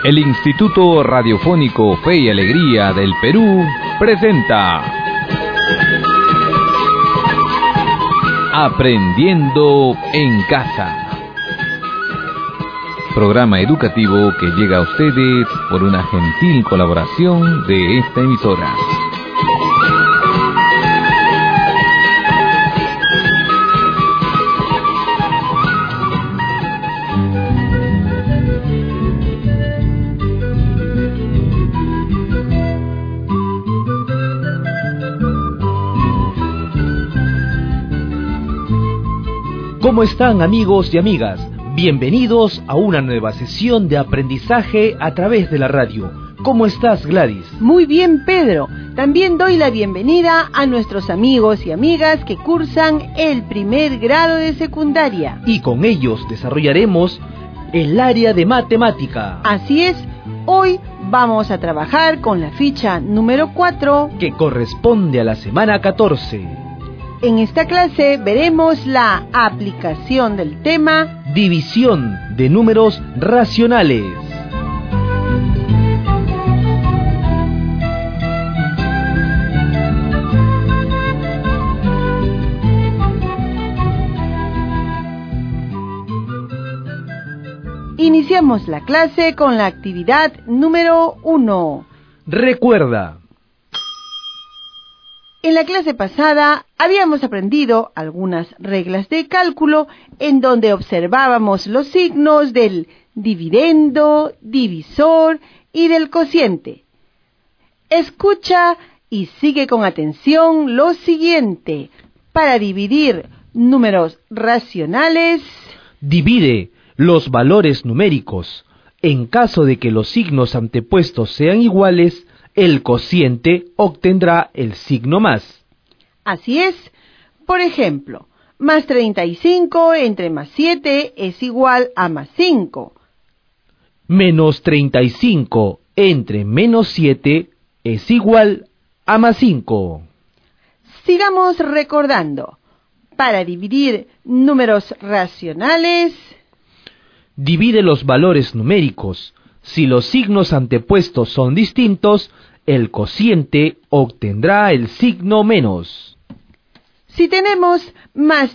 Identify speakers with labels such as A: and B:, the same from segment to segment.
A: El Instituto Radiofónico Fe y Alegría del Perú presenta Aprendiendo en Casa, programa educativo que llega a ustedes por una gentil colaboración de esta emisora.
B: ¿Cómo están, amigos y amigas? Bienvenidos a una nueva sesión de aprendizaje a través de la radio. ¿Cómo estás, Gladys?
C: Muy bien, Pedro. También doy la bienvenida a nuestros amigos y amigas que cursan el primer grado de secundaria.
B: Y con ellos desarrollaremos el área de matemática.
C: Así es, hoy vamos a trabajar con la ficha número 4,
B: que corresponde a la semana 14.
C: En esta clase veremos la aplicación del tema
B: División de números racionales.
C: Iniciamos la clase con la actividad número 1.
B: Recuerda.
C: En la clase pasada habíamos aprendido algunas reglas de cálculo en donde observábamos los signos del dividendo, divisor y del cociente. Escucha y sigue con atención lo siguiente. Para dividir números racionales,
B: divide los valores numéricos. En caso de que los signos antepuestos sean iguales, el cociente obtendrá el signo más.
C: Así es. Por ejemplo, más 35 entre más 7 es igual a más 5.
B: Menos 35 entre menos 7 es igual a más 5.
C: Sigamos recordando. Para dividir números racionales,
B: divide los valores numéricos. Si los signos antepuestos son distintos, el cociente obtendrá el signo menos.
C: Si tenemos más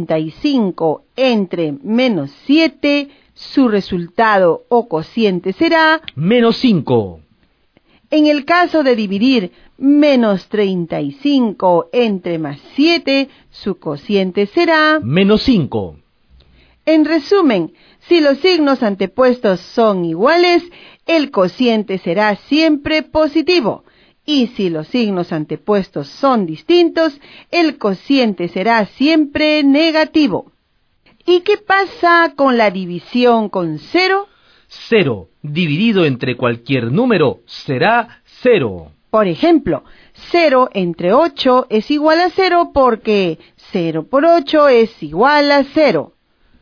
C: 35 entre menos 7, su resultado o cociente será
B: menos 5.
C: En el caso de dividir menos 35 entre más 7, su cociente será
B: menos 5.
C: En resumen, si los signos antepuestos son iguales, el cociente será siempre positivo. Y si los signos antepuestos son distintos, el cociente será siempre negativo. ¿Y qué pasa con la división con 0?
B: 0 dividido entre cualquier número será 0.
C: Por ejemplo, 0 entre 8 es igual a 0 porque 0 por 8 es igual a 0.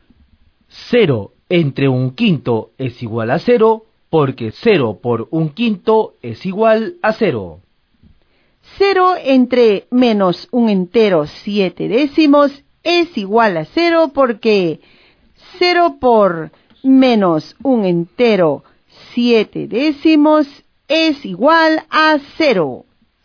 B: 0 entre un quinto es igual a 0 porque 0 por un quinto es igual a 0.
C: 0 entre menos un entero 7 décimos es igual a 0 porque 0 por menos un entero 7 décimos es igual a 0.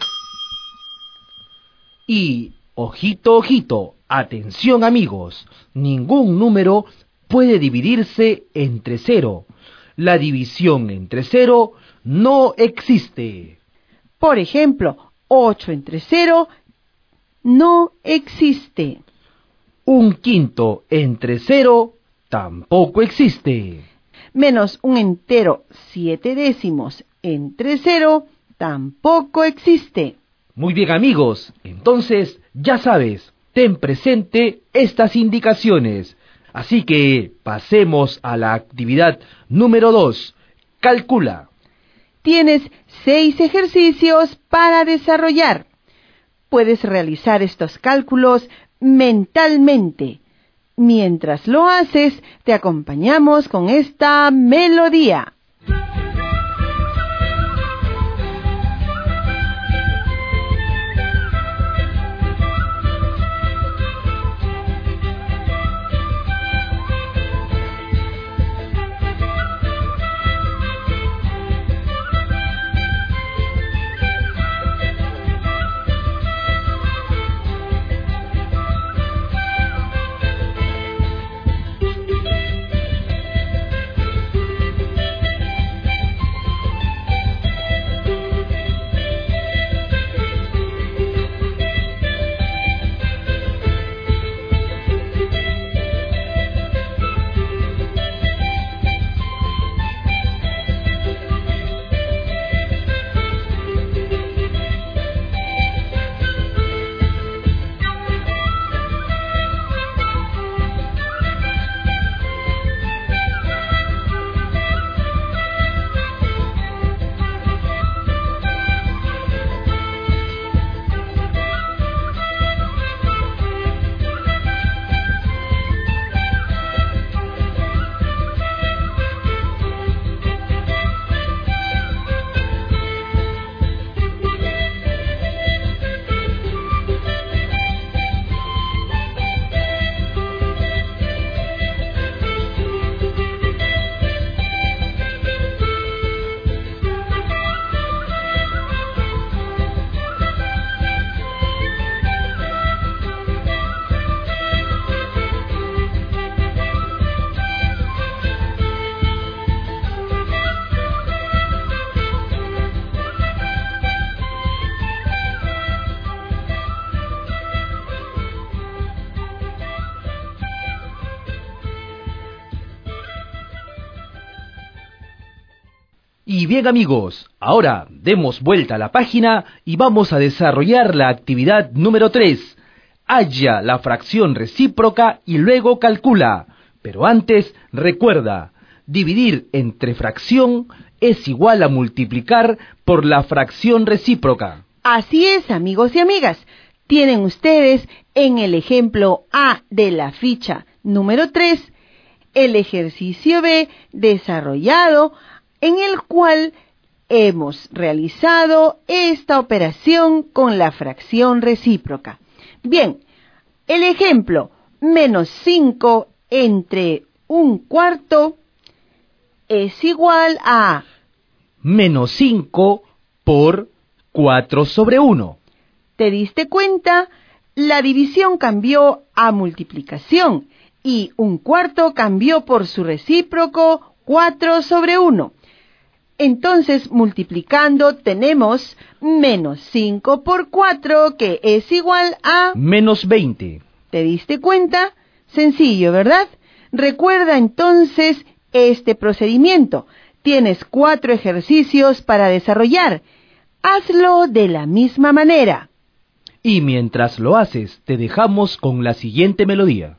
B: Y, ojito, ojito, atención amigos, ningún número puede dividirse entre 0. La división entre 0 no existe.
C: Por ejemplo, 8 entre 0 no existe.
B: Un quinto entre 0 tampoco existe.
C: Menos un entero 7 décimos entre 0 tampoco existe.
B: Muy bien, amigos, entonces ya sabes, ten presente estas indicaciones. Así que pasemos a la actividad número 2. Calcula.
C: Tienes 6 ejercicios para desarrollar. Puedes realizar estos cálculos mentalmente. Mientras lo haces, te acompañamos con esta melodía.
B: Y bien amigos, ahora demos vuelta a la página y vamos a desarrollar la actividad número 3. Halla la fracción recíproca y luego calcula. Pero antes, recuerda, dividir entre fracción es igual a multiplicar por la fracción recíproca.
C: Así es, amigos y amigas. Tienen ustedes en el ejemplo A de la ficha número 3 el ejercicio B desarrollado en el cual hemos realizado esta operación con la fracción recíproca. Bien, el ejemplo menos 5 entre 1/4 es igual a
B: menos 5 por 4/1.
C: ¿Te diste cuenta? La división cambió a multiplicación y 1/4 cambió por su recíproco 4/1. Entonces, multiplicando, tenemos menos 5 por 4, que es igual a
B: menos 20.
C: ¿Te diste cuenta? Sencillo, ¿verdad? Recuerda entonces este procedimiento. Tienes 4 ejercicios para desarrollar. Hazlo de la misma manera.
B: Y mientras lo haces, te dejamos con la siguiente melodía.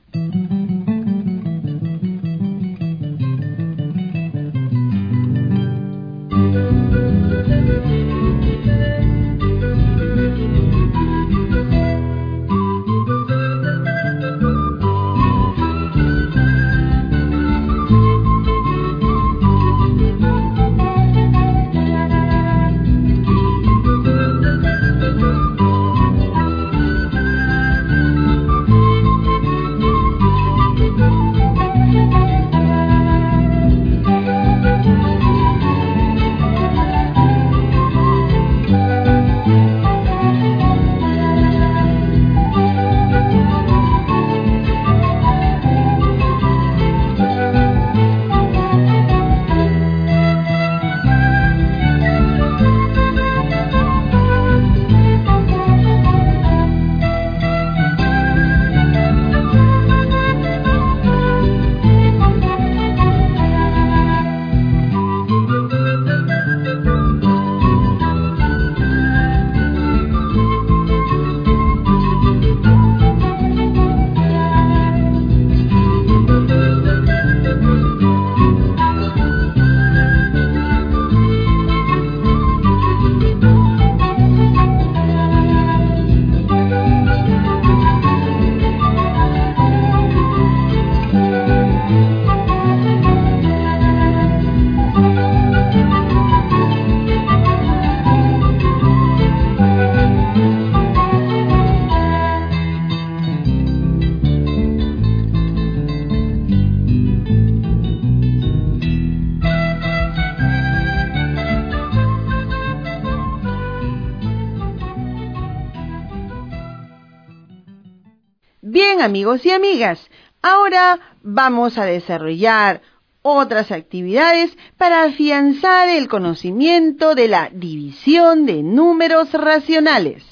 C: Bien, amigos y amigas, ahora vamos a desarrollar otras actividades para afianzar el conocimiento de la división de números racionales.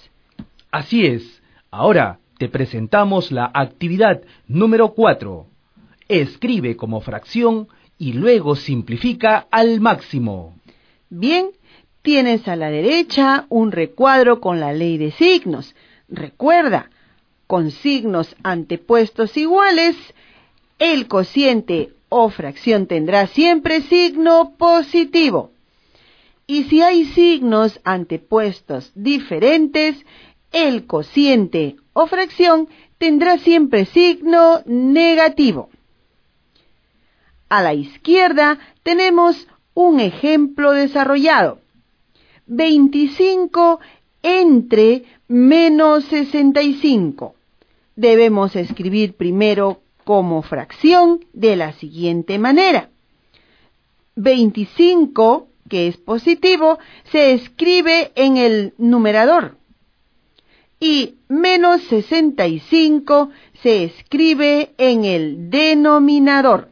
B: Así es, ahora te presentamos la actividad número 4. Escribe como fracción y luego simplifica al máximo.
C: Bien, tienes a la derecha un recuadro con la ley de signos. Recuerda, con signos antepuestos iguales, el cociente o fracción tendrá siempre signo positivo. Y si hay signos antepuestos diferentes, el cociente o fracción tendrá siempre signo negativo. A la izquierda tenemos un ejemplo desarrollado. 25 entre menos 65. Debemos escribir primero como fracción de la siguiente manera. 25, que es positivo, se escribe en el numerador. Y menos 65 se escribe en el denominador.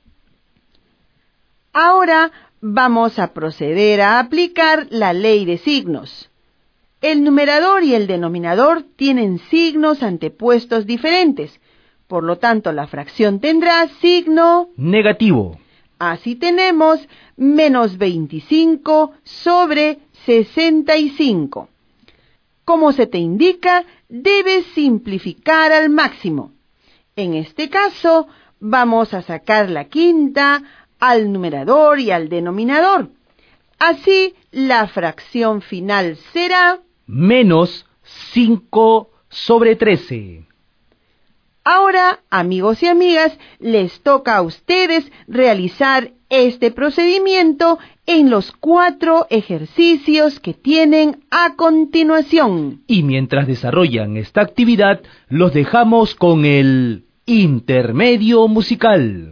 C: Ahora vamos a proceder a aplicar la ley de signos. El numerador y el denominador tienen signos antepuestos diferentes. Por lo tanto, la fracción tendrá signo
B: negativo.
C: Así tenemos menos 25 sobre 65. Como se te indica, debes simplificar al máximo. En este caso, vamos a sacar la quinta al numerador y al denominador. Así, la fracción final será
B: menos 5 sobre 13.
C: Ahora, amigos y amigas, les toca a ustedes realizar este procedimiento en los 4 ejercicios que tienen a continuación.
B: Y mientras desarrollan esta actividad, los dejamos con el intermedio musical.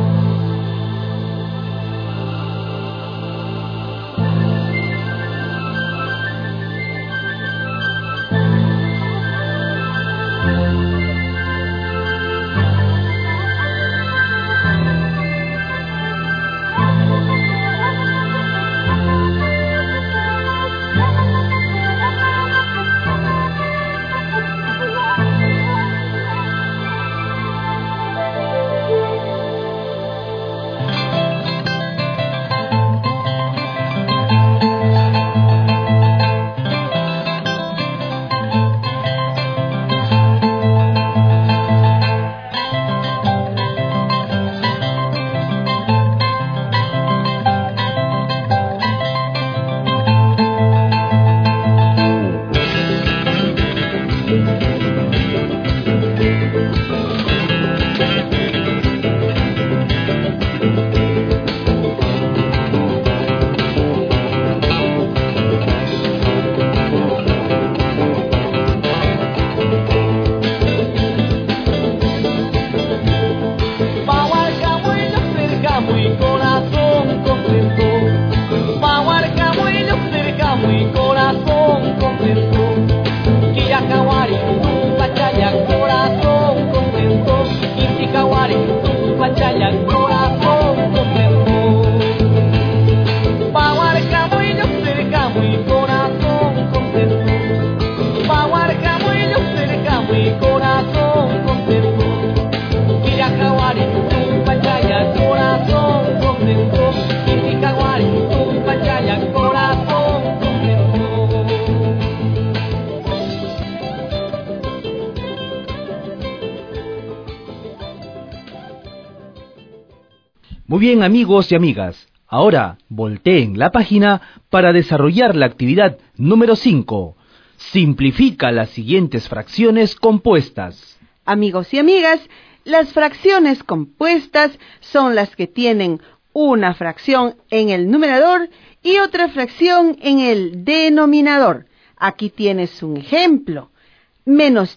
B: Muy bien, amigos y amigas, ahora volteen la página para desarrollar la actividad número 5. Simplifica las siguientes fracciones compuestas.
C: Amigos y amigas, las fracciones compuestas son las que tienen una fracción en el numerador y otra fracción en el denominador. Aquí tienes un ejemplo. Menos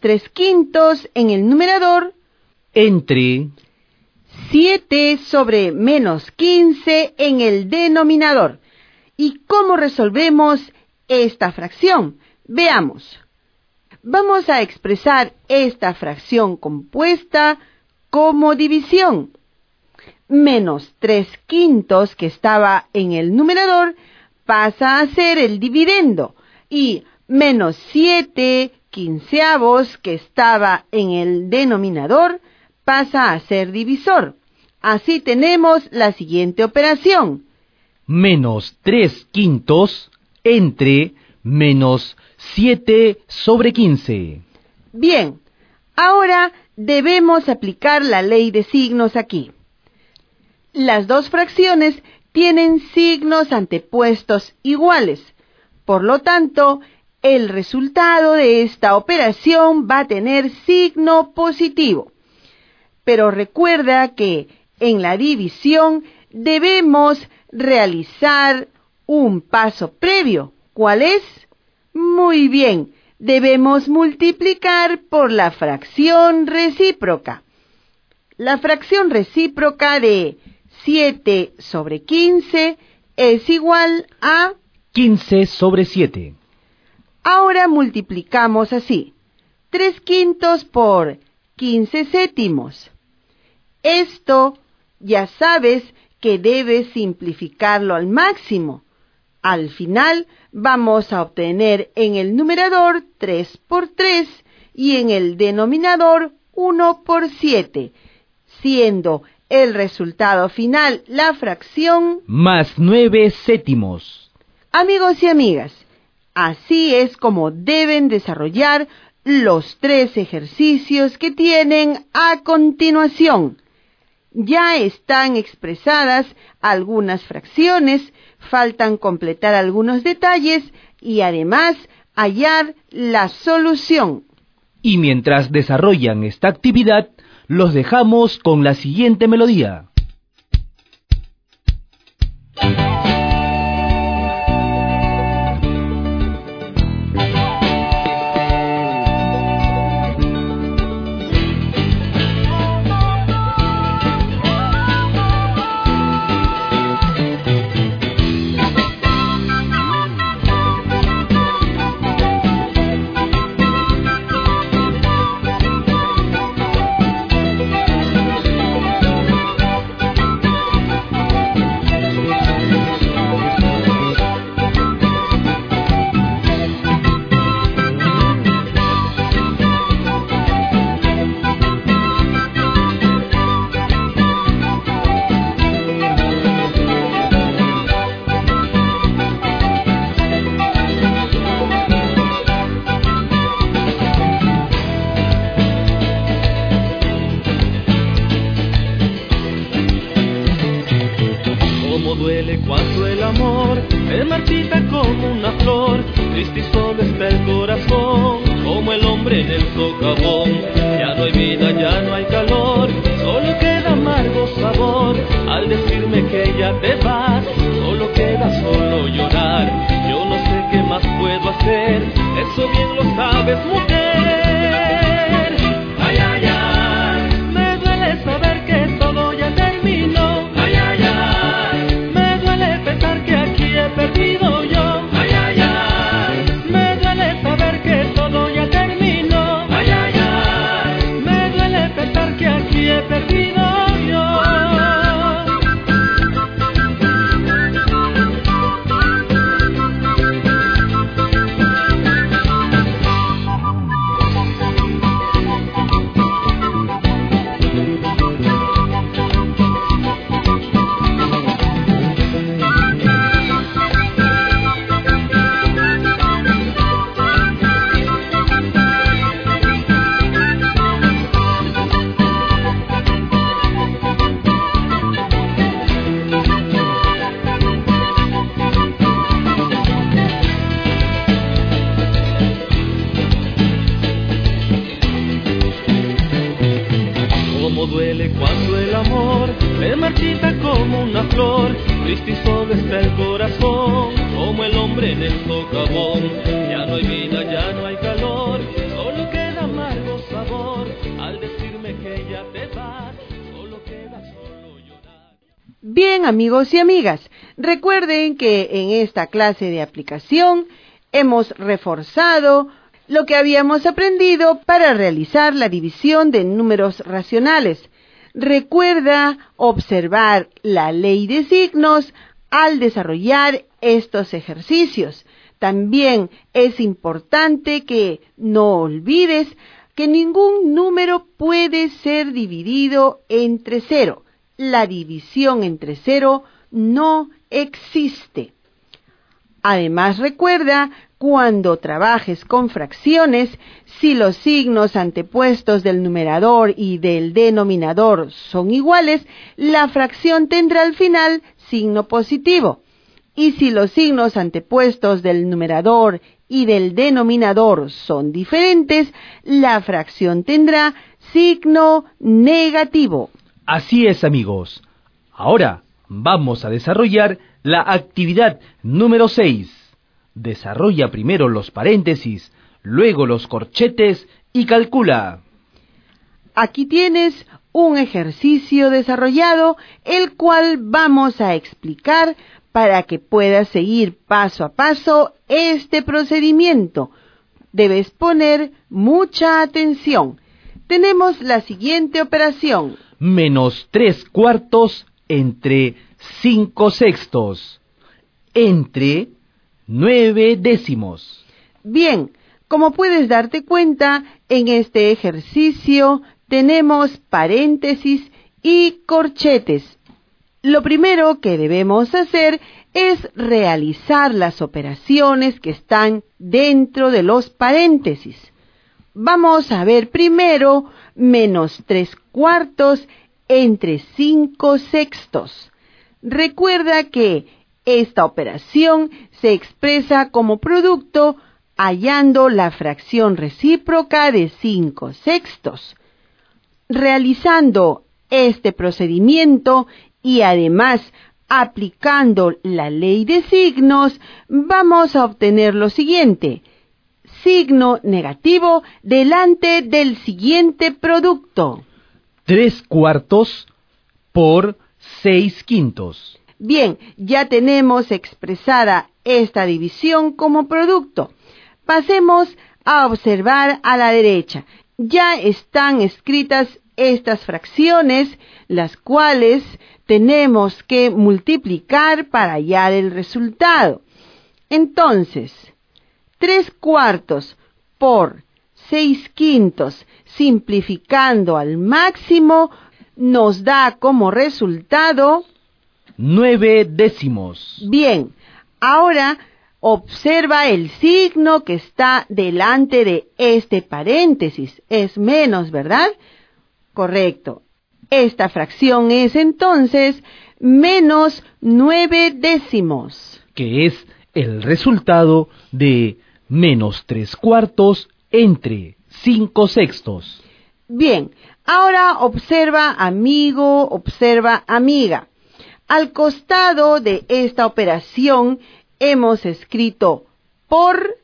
C: 3/5 en el numerador
B: Entre
C: 7 sobre menos 15 en el denominador. ¿Y cómo resolvemos esta fracción? Veamos. Vamos a expresar esta fracción compuesta como división. Menos 3/5 que estaba en el numerador pasa a ser el dividendo y menos 7/15 que estaba en el denominador pasa a ser divisor. Así tenemos la siguiente operación.
B: menos 3/5 entre menos 7 sobre 15.
C: Bien, ahora debemos aplicar la ley de signos aquí. Las dos fracciones tienen signos antepuestos iguales. Por lo tanto, el resultado de esta operación va a tener signo positivo. Pero recuerda que en la división debemos realizar un paso previo. ¿Cuál es? Muy bien, debemos multiplicar por la fracción recíproca. La fracción recíproca de 7 sobre 15 es igual a
B: 15 sobre 7.
C: Ahora multiplicamos así. 3/5 por 15 sétimos. Esto ya sabes que debes simplificarlo al máximo. Al final vamos a obtener en el numerador 3 por 3 y en el denominador 1 por 7, siendo El resultado final, la fracción
B: más 9/7.
C: Amigos y amigas, así es como deben desarrollar los 3 ejercicios que tienen a continuación. Ya están expresadas algunas fracciones, faltan completar algunos detalles y además hallar la solución.
B: Y mientras desarrollan esta actividad, los dejamos con la siguiente melodía.
D: Duele cuando el amor se marchita como una flor, triste y solo está el corazón, como el hombre en el socavón. Ya no hay vida, ya no hay calor, solo queda amargo sabor. Al decirme que ya te vas, solo queda solo llorar. Yo no sé qué más puedo hacer, eso bien lo sabes, mujer. Ay, ay, ay, me duele saber que todo ya terminó. Ay, ay, ay, me duele pensar que aquí he perdido yo. Ay, ay, ay, me duele saber que todo ya terminó. Ay, ay, ay, me duele pensar que aquí he perdido yo. Cómo duele cuando el amor se marchita como una flor, triste y solo está el corazón, como el hombre en el socavón. Ya no hay vida, ya no hay calor, solo queda amargo sabor. Al decirme que ya te vas, solo queda solo llorar.
C: Bien, amigos y amigas, recuerden que en esta clase de aplicación hemos reforzado lo que habíamos aprendido para realizar la división de números racionales. Recuerda observar la ley de signos al desarrollar estos ejercicios. También es importante que no olvides que ningún número puede ser dividido entre 0. La división entre 0 no existe. Además, recuerda, cuando trabajes con fracciones, si los signos antepuestos del numerador y del denominador son iguales, la fracción tendrá al final signo positivo. Y si los signos antepuestos del numerador y del denominador son diferentes, la fracción tendrá signo negativo.
B: Así es, amigos. Ahora vamos a desarrollar la actividad número 6. Desarrolla primero los paréntesis, luego los corchetes y calcula.
C: Aquí tienes un ejercicio desarrollado, el cual vamos a explicar para que puedas seguir paso a paso este procedimiento. Debes poner mucha atención. Tenemos la siguiente operación.
B: Menos 3/4 entre 5/6. Entre 9 décimos.
C: Bien, como puedes darte cuenta, en este ejercicio tenemos paréntesis y corchetes. Lo primero que debemos hacer es realizar las operaciones que están dentro de los paréntesis. Vamos a ver primero menos 3/4 entre 5/6. Recuerda que esta operación se expresa como producto hallando la fracción recíproca de 5/6. Realizando este procedimiento y además aplicando la ley de signos, vamos a obtener lo siguiente: signo negativo delante del siguiente producto.
B: 3/4 por 6/5.
C: Bien, ya tenemos expresada esta división como producto. Pasemos a observar a la derecha. Ya están escritas estas fracciones, las cuales tenemos que multiplicar para hallar el resultado. Entonces, 3/4 por 6/5, simplificando al máximo, nos da como resultado
B: 9 décimos.
C: Bien, ahora observa el signo que está delante de este paréntesis. Es menos, ¿verdad? Correcto. Esta fracción es entonces menos 9 décimos.
B: Que es el resultado de menos 3/4 entre 5/6.
C: Bien, ahora observa amigo, observa amiga. Al costado de esta operación hemos escrito por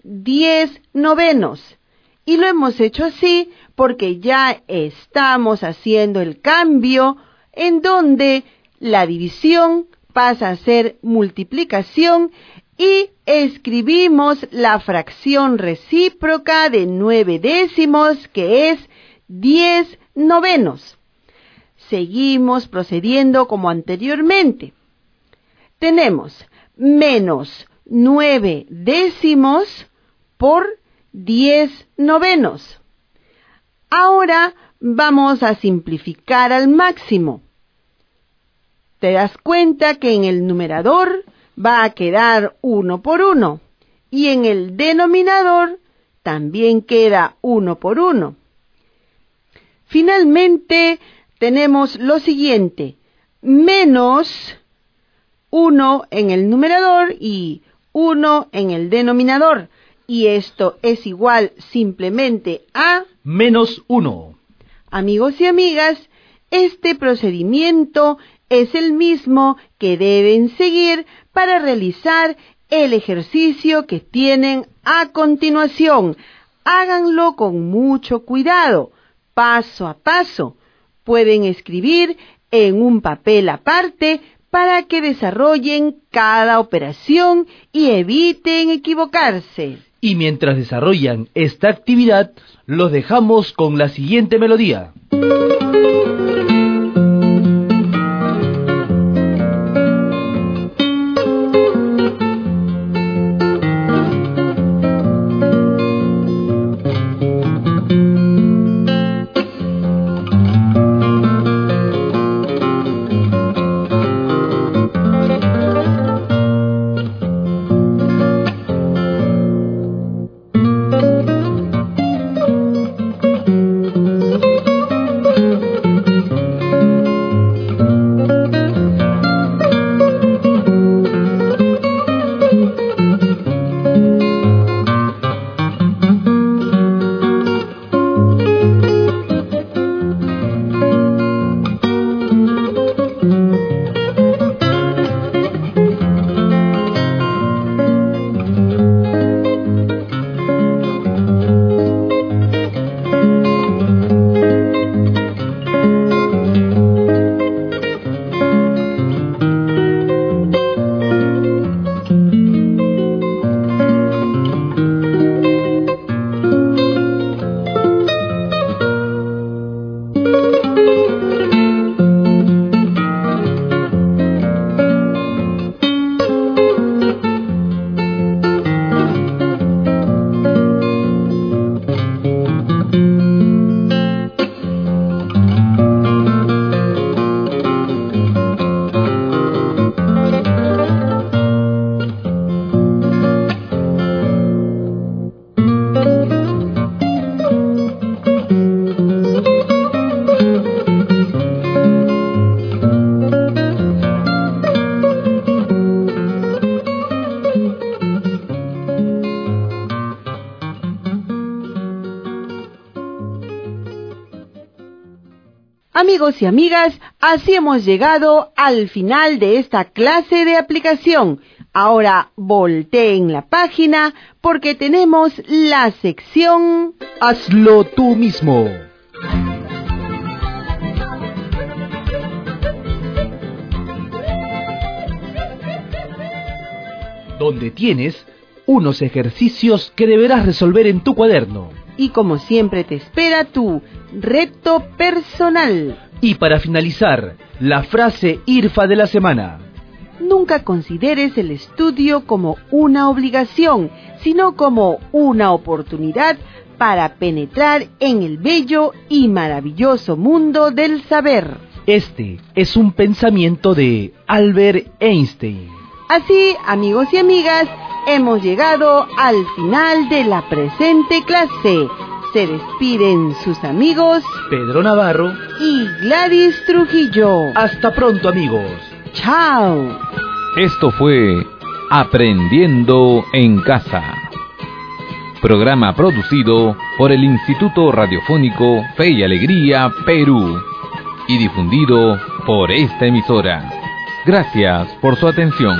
C: 10/9. Y lo hemos hecho así porque ya estamos haciendo el cambio en donde la división pasa a ser multiplicación y escribimos la fracción recíproca de 9 décimos, que es 10/9. Seguimos procediendo como anteriormente. Tenemos menos 9 décimos por 10/9. Ahora vamos a simplificar al máximo. Te das cuenta que en el numerador va a quedar 1 por 1 y en el denominador también queda 1 por 1. Finalmente tenemos lo siguiente: menos 1 en el numerador y 1 en el denominador. Y esto es igual simplemente a
B: menos 1.
C: Amigos y amigas, este procedimiento es el mismo que deben seguir para realizar el ejercicio que tienen a continuación. Háganlo con mucho cuidado, paso a paso. Pueden escribir en un papel aparte para que desarrollen cada operación y eviten equivocarse.
B: Y mientras desarrollan esta actividad, los dejamos con la siguiente melodía.
C: Amigos y amigas, así hemos llegado al final de esta clase de aplicación. Ahora volteen la página porque tenemos la sección
B: Hazlo tú mismo. Donde tienes unos ejercicios que deberás resolver en tu cuaderno.
C: y como siempre te espera tu reto personal.
B: Y para finalizar, la frase IRFA de la semana.
C: Nunca consideres el estudio como una obligación, sino como una oportunidad para penetrar en el bello y maravilloso mundo del saber.
B: Este es un pensamiento de Albert Einstein.
C: Así, amigos y amigas, hemos llegado al final de la presente clase. Se despiden sus amigos
B: Pedro Navarro
C: y Gladys Trujillo.
B: Hasta pronto, amigos.
C: ¡Chao!
A: Esto fue Aprendiendo en Casa. Programa producido por el Instituto Radiofónico Fe y Alegría, Perú. Y difundido por esta emisora. Gracias por su atención.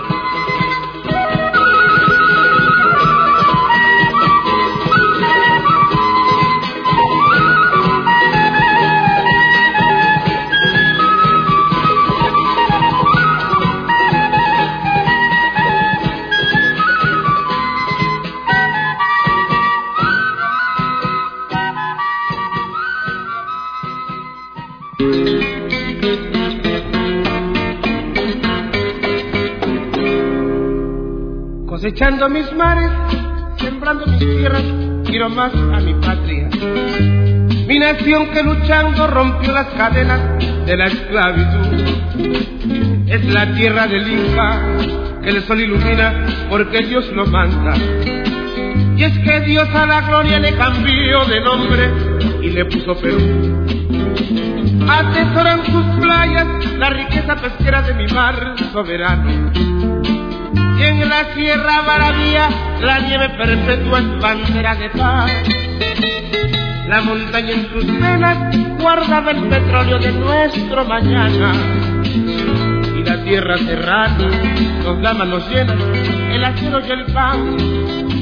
E: Cosechando mis mares, sembrando mis tierras, quiero más a mi patria. Mi nación que luchando rompió las cadenas de la esclavitud. Es la tierra del Inca, que el sol ilumina porque Dios lo manda. Y es que Dios a la gloria le cambió de nombre y le puso Perú. Atesoran sus playas la riqueza pesquera de mi mar soberano. Y en la Sierra Maravilla la nieve perpetua es bandera de paz. La montaña en sus venas guardaba el petróleo de nuestro mañana. Y la tierra serrana nos da manos llenas el acero y el pan.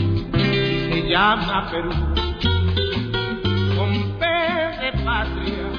E: Y se llama Perú, con P de patria.